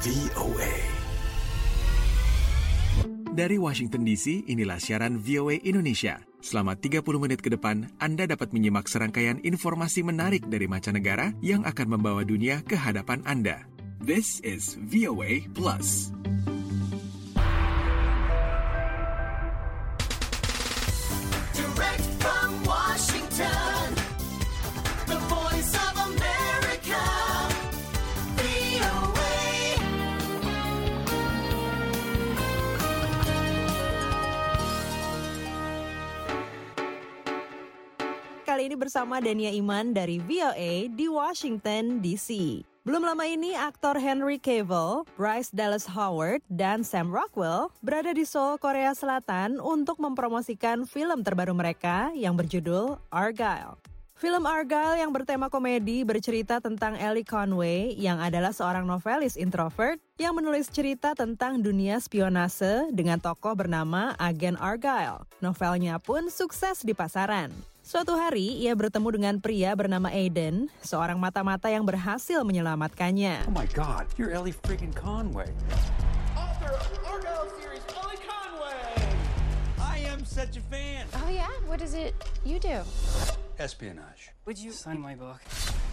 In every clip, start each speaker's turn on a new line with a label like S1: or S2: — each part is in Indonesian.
S1: VOA. Dari Washington DC, inilah siaran VOA Indonesia. Selama 30 menit ke depan, Anda dapat menyimak serangkaian informasi menarik dari mancanegara yang akan membawa dunia ke hadapan Anda. This is VOA Plus.
S2: Direct from Washington, the voice of America, VOA.
S3: Kali ini bersama Dania Iman dari VOA di Washington, D.C. Belum lama ini, aktor Henry Cavill, Bryce Dallas Howard, dan Sam Rockwell berada di Seoul, Korea Selatan untuk mempromosikan film terbaru mereka yang berjudul Argylle. Film Argylle yang bertema komedi bercerita tentang Ellie Conway yang adalah seorang novelis introvert yang menulis cerita tentang dunia spionase dengan tokoh bernama Agen Argylle. Novelnya pun sukses di pasaran. Suatu hari, ia bertemu dengan pria bernama Aiden, seorang mata-mata yang berhasil menyelamatkannya.
S4: Oh my God, you're Ellie freaking Conway.
S5: Author of the Argylle series, Ellie Conway!
S4: I am such a fan.
S6: Oh yeah? What is it you do?
S4: Espionage.
S7: Would you sign my book?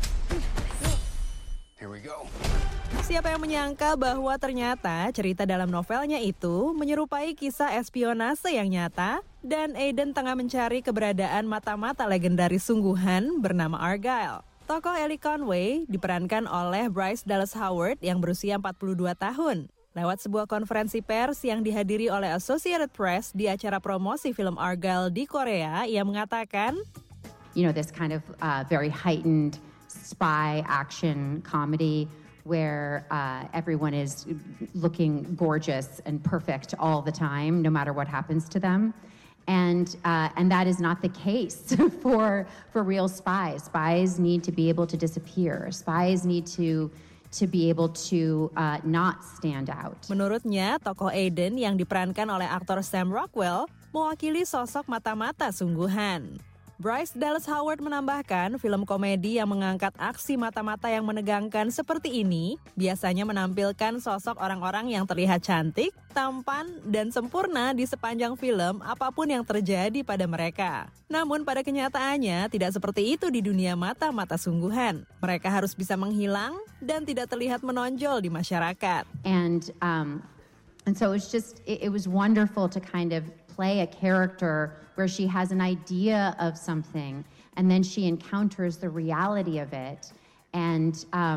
S4: Here we go.
S3: Siapa yang menyangka bahwa ternyata cerita dalam novelnya itu menyerupai kisah espionase yang nyata dan Aiden tengah mencari keberadaan mata-mata legendaris sungguhan bernama Argylle. Tokoh Ellie Conway diperankan oleh Bryce Dallas Howard yang berusia 42 tahun. Lewat sebuah konferensi pers yang dihadiri oleh Associated Press di acara promosi film Argylle di Korea, ia mengatakan,
S6: You know, this kind of very heightened spy action comedy where everyone is looking gorgeous and perfect all the time, no matter what happens to them. And that is not the case for real spies. Spies need to be able to disappear. Spies need to be able to not stand out.
S3: Menurutnya, tokoh Aiden yang diperankan oleh aktor Sam Rockwell mewakili sosok mata-mata sungguhan. Bryce Dallas Howard menambahkan, film komedi yang mengangkat aksi mata-mata yang menegangkan seperti ini biasanya menampilkan sosok orang-orang yang terlihat cantik, tampan, dan sempurna di sepanjang film apapun yang terjadi pada mereka. Namun pada kenyataannya tidak seperti itu di dunia mata-mata sungguhan. Mereka harus bisa menghilang dan tidak terlihat menonjol di masyarakat.
S6: And so it was wonderful to kind of play a character where she has an idea of something and then she encounters the reality of it and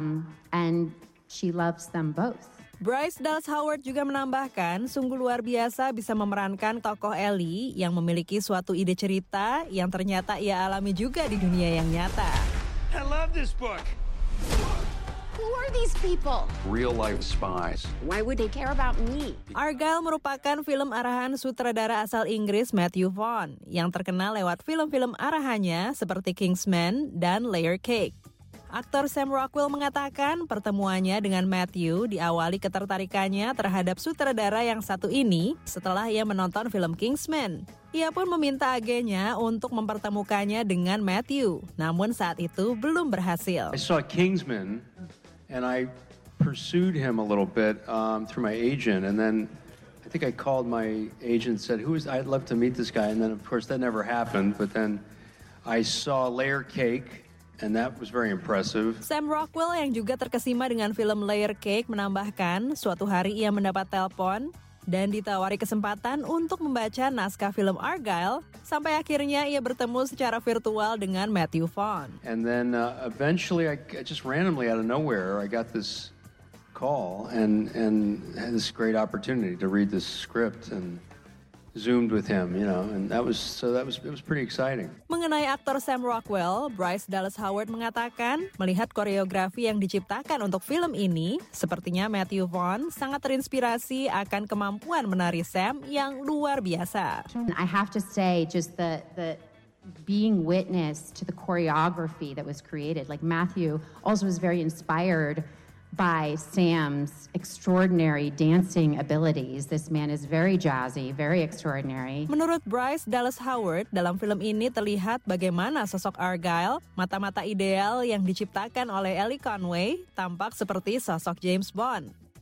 S6: she loves them both.
S3: Bryce Dallas Howard juga menambahkan, sungguh luar biasa bisa memerankan tokoh Ellie yang memiliki suatu ide cerita yang ternyata ia alami juga di dunia yang nyata.
S4: I love this book.
S6: Who are these people?
S4: Real life spies.
S6: Why would they care about me?
S3: Argylle merupakan film arahan sutradara asal Inggris Matthew Vaughn yang terkenal lewat film-film arahannya seperti Kingsman dan Layer Cake. Aktor Sam Rockwell mengatakan pertemuannya dengan Matthew diawali ketertarikannya terhadap sutradara yang satu ini setelah ia menonton film Kingsman. Ia pun meminta agennya untuk mempertemukannya dengan Matthew, namun saat itu belum berhasil.
S4: I saw Kingsman and I pursued him a little bit through my agent, and then I think I called my agent and said, I'd love to meet this guy, and then of course that never happened, but then I saw Layer Cake, and that was very impressive.
S3: Sam Rockwell yang juga terkesima dengan film Layer Cake menambahkan, suatu hari ia mendapat telepon dan ditawari kesempatan untuk membaca naskah film Argylle, sampai akhirnya ia bertemu secara virtual dengan Matthew Vaughn.
S4: And then eventually, I just randomly out of nowhere, I got this call and had this great opportunity to read this script and zoomed with him, you know, and it was pretty exciting.
S3: Mengenai aktor Sam Rockwell, Bryce Dallas Howard mengatakan, melihat koreografi yang diciptakan untuk film ini, sepertinya Matthew Vaughn sangat terinspirasi akan kemampuan menari Sam yang luar biasa.
S6: I have to say, just the being witness to the choreography that was created, like Matthew also was very inspired by Sam's extraordinary dancing abilities. This man is very jazzy, very extraordinary.
S3: Menurut Bryce Dallas Howard, dalam film ini terlihat bagaimana sosok Argylle, mata-mata ideal yang diciptakan oleh Ellie Conway, tampak seperti sosok James Bond.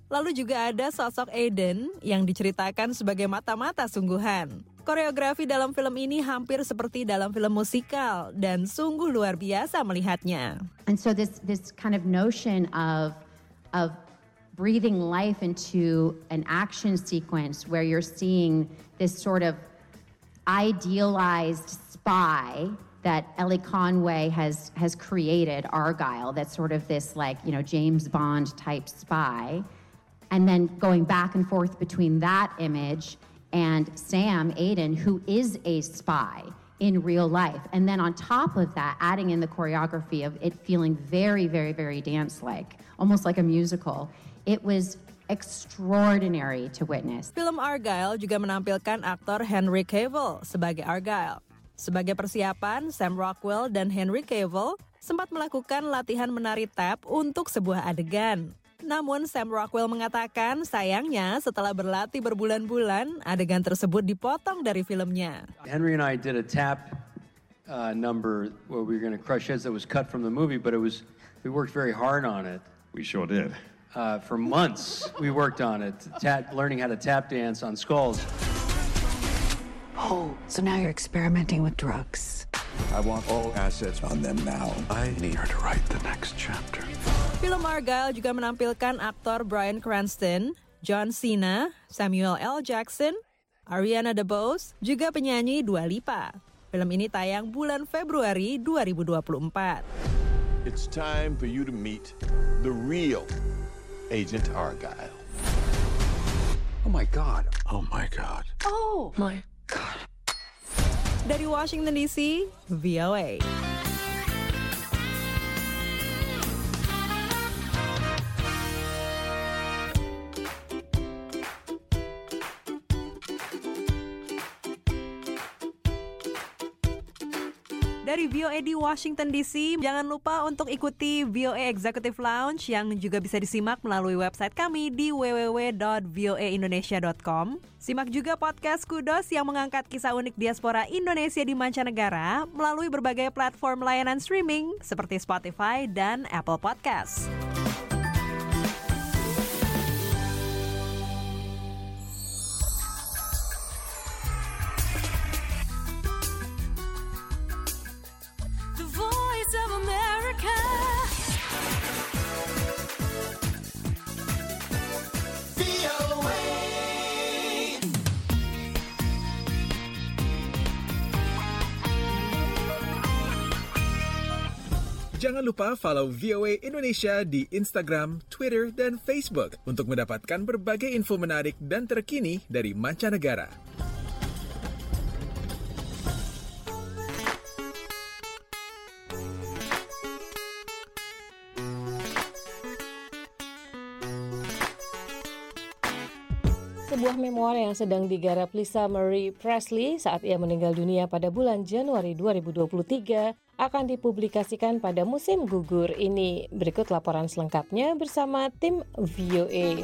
S3: Lalu juga ada sosok Aiden yang diceritakan sebagai mata-mata sungguhan. Koreografi dalam film ini hampir seperti dalam film musikal dan sungguh luar biasa melihatnya.
S6: And so this kind of notion of breathing life into an action sequence where you're seeing this sort of idealized spy that Ellie Conway has created, Argyle, that's sort of this James Bond type spy. And then going back and forth between that image and Sam, Aiden, who is a spy in real life. And then on top of that, adding in the choreography of it feeling very, very, very dance-like, almost like a musical. It was extraordinary to witness.
S3: Film Argyle juga menampilkan aktor Henry Cavill sebagai Argyle. Sebagai persiapan, Sam Rockwell dan Henry Cavill sempat melakukan latihan menari tap untuk sebuah adegan. Namun Sam Rockwell mengatakan sayangnya setelah berlatih berbulan-bulan, adegan tersebut dipotong dari filmnya.
S4: Henry and I did a tap number where we were going to crush heads that was cut from the movie, but we worked very hard on it.
S7: We sure did.
S4: For months we worked on it, learning how to tap dance on skulls.
S8: Oh, so now you're experimenting with drugs.
S7: I want all assets on them now. I need her to write the next chapter.
S3: Film Argyle juga menampilkan aktor Bryan Cranston, John Cena, Samuel L. Jackson, Ariana DeBose, juga penyanyi Dua Lipa. Film ini tayang bulan Februari 2024.
S7: It's time for you to meet the real Agent Argyle. Oh my God. Oh my God.
S8: Oh my God.
S3: Dari Washington DC, VOA. Dari VOA di Washington DC, jangan lupa untuk ikuti VOA Executive Lounge yang juga bisa disimak melalui website kami di www.voaindonesia.com. Simak juga podcast Kudos yang mengangkat kisah unik diaspora Indonesia di mancanegara melalui berbagai platform layanan streaming seperti Spotify dan Apple Podcasts.
S1: Jangan lupa follow VOA Indonesia di Instagram, Twitter, dan Facebook untuk mendapatkan berbagai info menarik dan terkini dari mancanegara.
S9: Sebuah memoir yang sedang digarap Lisa Marie Presley saat ia meninggal dunia pada bulan Januari 2023 akan dipublikasikan pada musim gugur ini. Berikut laporan selengkapnya bersama tim VOA.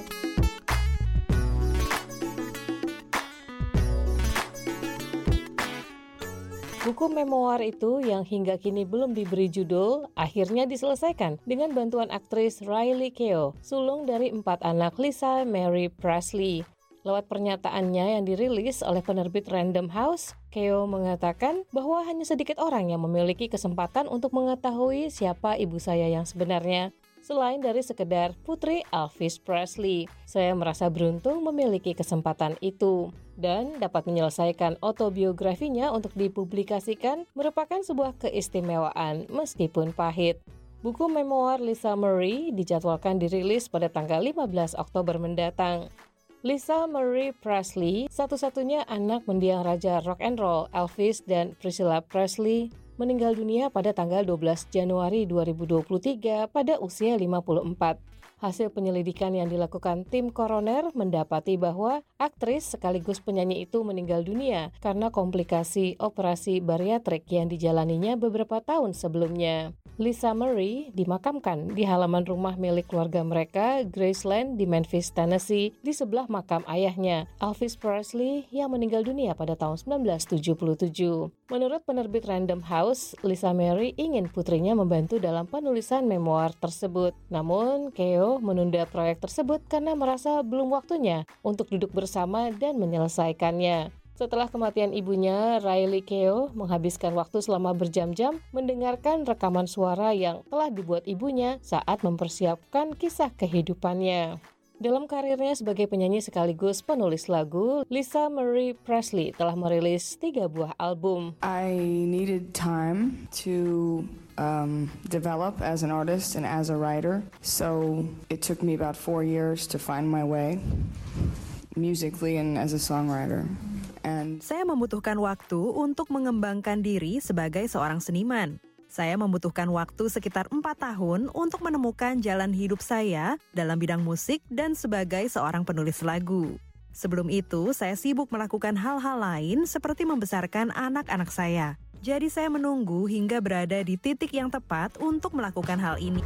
S9: Buku memoir itu yang hingga kini belum diberi judul, akhirnya diselesaikan dengan bantuan aktris Riley Keough, sulung dari 4 anak Lisa Marie Presley. Lewat pernyataannya yang dirilis oleh penerbit Random House, Keough mengatakan bahwa hanya sedikit orang yang memiliki kesempatan untuk mengetahui siapa ibu saya yang sebenarnya, selain dari sekedar putri Elvis Presley. Saya merasa beruntung memiliki kesempatan itu. Dan dapat menyelesaikan autobiografinya untuk dipublikasikan merupakan sebuah keistimewaan meskipun pahit. Buku memoir Lisa Marie dijadwalkan dirilis pada tanggal 15 Oktober mendatang. Lisa Marie Presley, satu-satunya anak mendiang raja rock and roll Elvis dan Priscilla Presley, meninggal dunia pada tanggal 12 Januari 2023 pada usia 54. Hasil penyelidikan yang dilakukan tim koroner mendapati bahwa aktris sekaligus penyanyi itu meninggal dunia karena komplikasi operasi bariatrik yang dijalaninya beberapa tahun sebelumnya. Lisa Marie dimakamkan di halaman rumah milik keluarga mereka, Graceland di Memphis, Tennessee, di sebelah makam ayahnya, Elvis Presley, yang meninggal dunia pada tahun 1977. Menurut penerbit Random House, House, Lisa Marie ingin putrinya membantu dalam penulisan memoir tersebut. Namun, Keough menunda proyek tersebut karena merasa belum waktunya untuk duduk bersama dan menyelesaikannya. Setelah kematian ibunya, Riley Keough menghabiskan waktu selama berjam-jam mendengarkan rekaman suara yang telah dibuat ibunya saat mempersiapkan kisah kehidupannya. Dalam karirnya sebagai penyanyi sekaligus penulis lagu, Lisa Marie Presley telah merilis 3 buah album.
S10: I needed time to develop as an artist and as a writer, so it took me about 4 years to find my way musically and as a songwriter.
S3: Saya membutuhkan waktu untuk mengembangkan diri sebagai seorang seniman. Saya membutuhkan waktu sekitar 4 tahun untuk menemukan jalan hidup saya dalam bidang musik dan sebagai seorang penulis lagu. Sebelum itu, saya sibuk melakukan hal-hal lain seperti membesarkan anak-anak saya. Jadi saya menunggu hingga berada di titik yang tepat untuk melakukan hal ini.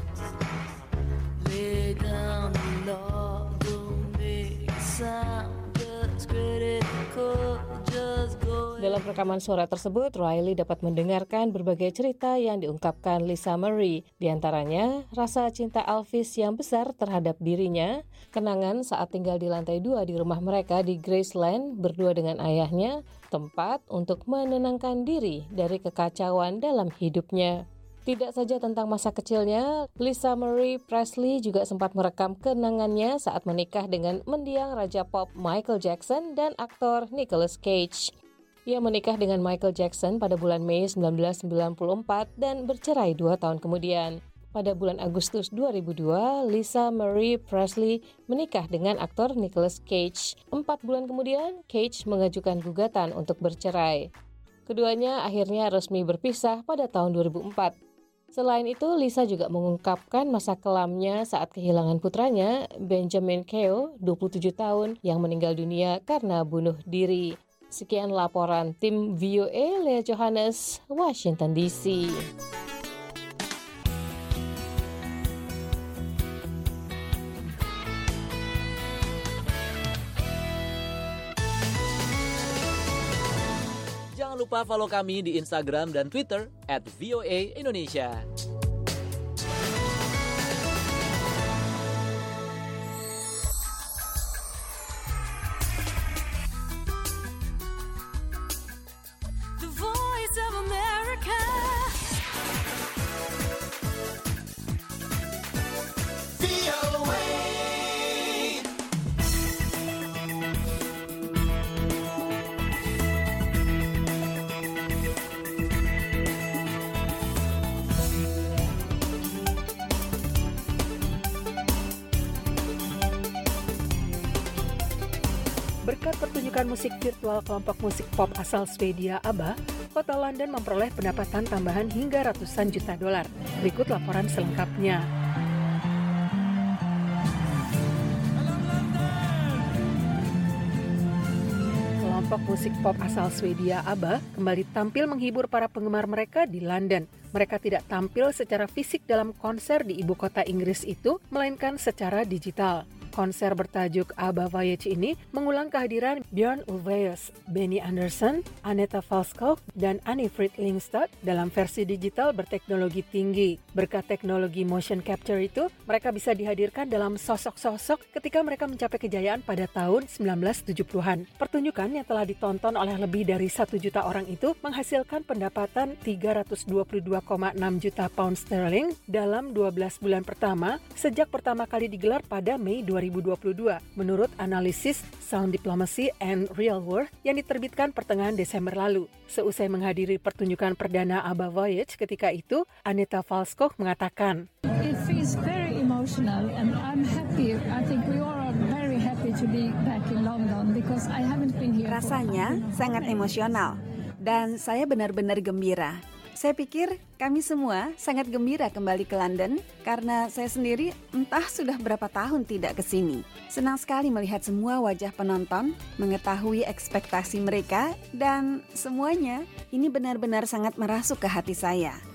S9: Dalam rekaman suara tersebut, Riley dapat mendengarkan berbagai cerita yang diungkapkan Lisa Marie. Di antaranya, rasa cinta Elvis yang besar terhadap dirinya, kenangan saat tinggal di lantai 2 di rumah mereka di Graceland berdua dengan ayahnya, tempat untuk menenangkan diri dari kekacauan dalam hidupnya. Tidak saja tentang masa kecilnya, Lisa Marie Presley juga sempat merekam kenangannya saat menikah dengan mendiang Raja Pop Michael Jackson dan aktor Nicolas Cage. Ia menikah dengan Michael Jackson pada bulan Mei 1994 dan bercerai 2 tahun kemudian. Pada bulan Agustus 2002, Lisa Marie Presley menikah dengan aktor Nicolas Cage. 4 bulan kemudian, Cage mengajukan gugatan untuk bercerai. Keduanya akhirnya resmi berpisah pada tahun 2004. Selain itu, Lisa juga mengungkapkan masa kelamnya saat kehilangan putranya, Benjamin Keough, 27 tahun, yang meninggal dunia karena bunuh diri. Sekian laporan tim VOA, Lea Johannes, Washington DC.
S11: Jangan lupa follow kami di Instagram dan Twitter @VOA_Indonesia.
S2: The Voice of America. VOA.
S12: Berkat pertunjukan musik virtual kelompok musik pop asal Swedia ABBA, kota London memperoleh pendapatan tambahan hingga ratusan juta dolar. Berikut laporan selengkapnya. Kelompok musik pop asal Swedia ABBA kembali tampil menghibur para penggemar mereka di London. Mereka tidak tampil secara fisik dalam konser di ibu kota Inggris itu, melainkan secara digital. Konser bertajuk ABBA Voyage ini mengulang kehadiran Björn Ulvaeus, Benny Andersson, Agneta Falskog, dan Anni-Frid Lyngstad dalam versi digital berteknologi tinggi. Berkat teknologi motion capture itu, mereka bisa dihadirkan dalam sosok-sosok ketika mereka mencapai kejayaan pada tahun 1970-an. Pertunjukan yang telah ditonton oleh lebih dari 1 juta orang itu menghasilkan pendapatan 322,6 juta pound sterling dalam 12 bulan pertama sejak pertama kali digelar pada Mei 2022, menurut analisis Sound Diplomacy and Real World yang diterbitkan pertengahan Desember lalu. Seusai menghadiri pertunjukan perdana ABBA Voyage ketika itu, Agneta Falskog mengatakan,
S13: It feels very emotional and I'm happy. I think we all are very happy to be back in London because I haven't been here.
S14: Rasanya sangat emosional dan saya benar-benar gembira. Saya pikir kami semua sangat gembira kembali ke London karena saya sendiri entah sudah berapa tahun tidak ke sini. Senang sekali melihat semua wajah penonton, mengetahui ekspektasi mereka, dan semuanya ini benar-benar sangat merasuk ke hati saya.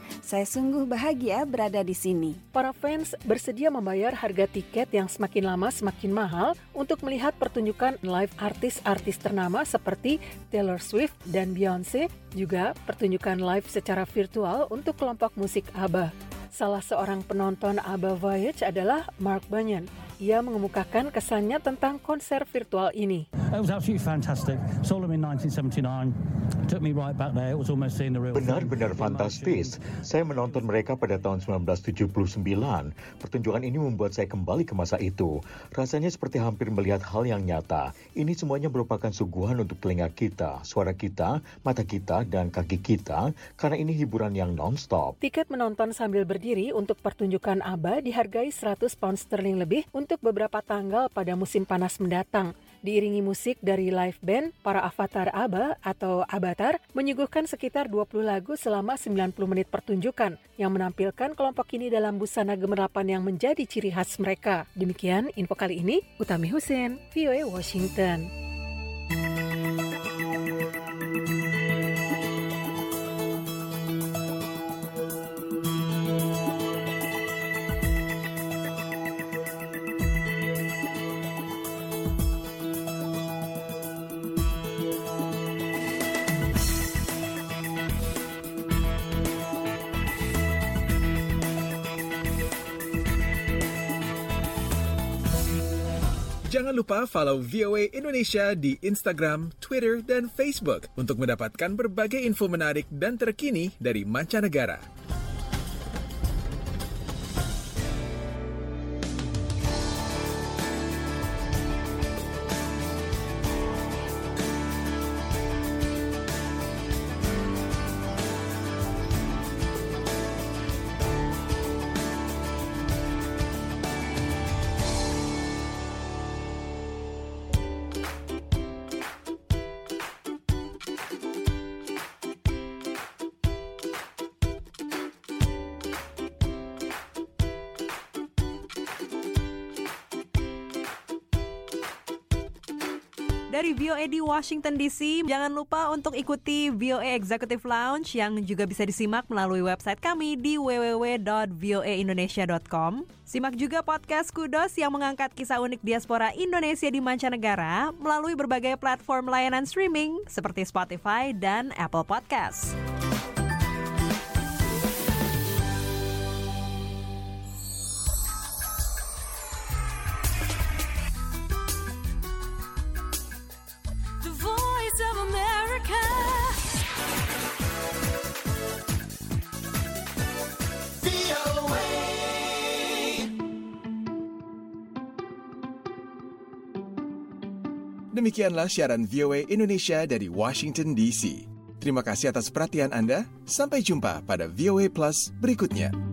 S14: Saya sungguh bahagia berada di sini.
S12: Para fans bersedia membayar harga tiket yang semakin lama semakin mahal untuk melihat pertunjukan live artis-artis ternama seperti Taylor Swift dan Beyoncé, juga pertunjukan live secara virtual untuk kelompok musik ABBA. Salah seorang penonton ABBA Voyage adalah Mark Bunyan. Ia mengemukakan kesannya tentang konser virtual ini.
S15: It was absolutely fantastic. Saw them in 1979. Took me right back there. It was almost seeing the real thing.
S16: Benar-benar fantastis. Saya menonton mereka pada tahun 1979. Pertunjukan ini membuat saya kembali ke masa itu. Rasanya seperti hampir melihat hal yang nyata. Ini semuanya merupakan suguhan untuk telinga kita, suara kita, mata kita, dan kaki kita, karena ini hiburan yang non-stop.
S12: Tiket menonton sambil berdiri untuk pertunjukan ABBA dihargai 100 pound sterling lebih untuk beberapa tanggal pada musim panas mendatang. Diiringi musik dari live band, para avatar ABBA atau Avatar menyuguhkan sekitar 20 lagu selama 90 menit pertunjukan yang menampilkan kelompok ini dalam busana gemerlapan yang menjadi ciri khas mereka. Demikian info kali ini, Utami Husin, VOA Washington.
S1: Jangan lupa follow VOA Indonesia di Instagram, Twitter, dan Facebook untuk mendapatkan berbagai info menarik dan terkini dari mancanegara.
S3: Dari VOA di Washington DC, jangan lupa untuk ikuti VOA Executive Lounge yang juga bisa disimak melalui website kami di www.voaindonesia.com. Simak juga podcast Kudos yang mengangkat kisah unik diaspora Indonesia di mancanegara melalui berbagai platform layanan streaming seperti Spotify dan Apple Podcasts.
S1: Demikianlah siaran VOA Indonesia dari Washington DC. Terima kasih atas perhatian Anda. Sampai jumpa pada VOA Plus berikutnya.